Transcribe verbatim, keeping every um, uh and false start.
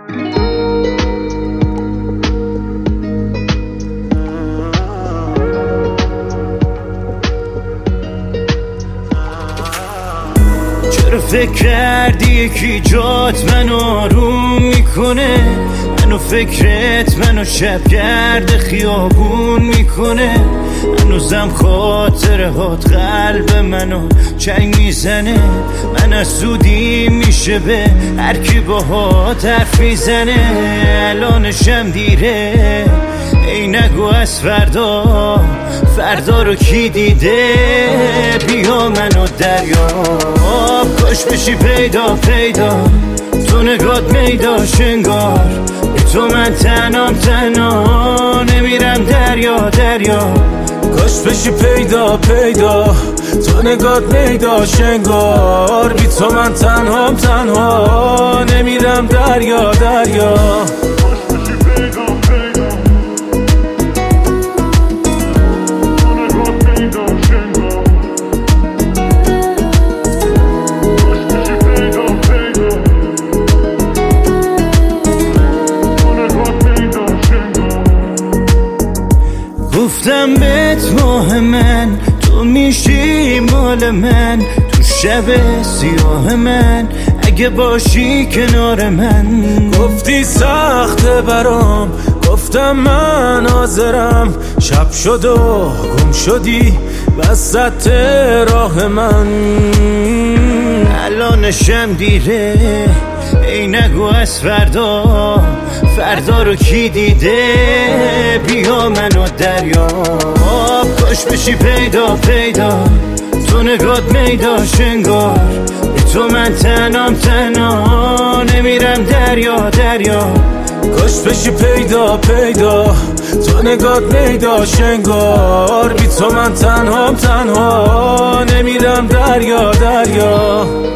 چرا فکر کردی یکی جات منو آروم میکنه؟ منو فکرت منو شبگرد خیابون میکنه. هنوزم خاطره هات قلب منو چنگ میزنه. من از سودی میشه به هر کی باهات حرف میزنه. الانشم دیره ای نگو از فردا، فردا رو کی دیده؟ بیا منو دریاب، کاش بشی پیدا پیدا، تو نگات میداش انگار بی تو من تنام تنها نمیرم دریا دریا. کاش بشی پیدا پیدا، تو نگات میداش انگار بی تو من تنهام تنها نمیرم دریا دریا. گفتم بهت ماه من تو میشی مال من، تو شب سیاه من اگه باشی کنار من. گفتی سخته برام، گفتم من حاضرم، شب شد و گم شدی وسط راه من. الانشم دیره ای نگو از فردا، فردا رو کی دیده؟ بیا منو دریاب، کاش بشی پیدا پیدا، تو نگات میداش انگار بی تو من تنام تنها نمیرم دریا دریا. کاش بشی پیدا پیدا، تو نگات میداش انگار بی تو من تنهام تنها نمیرم دریا دریا.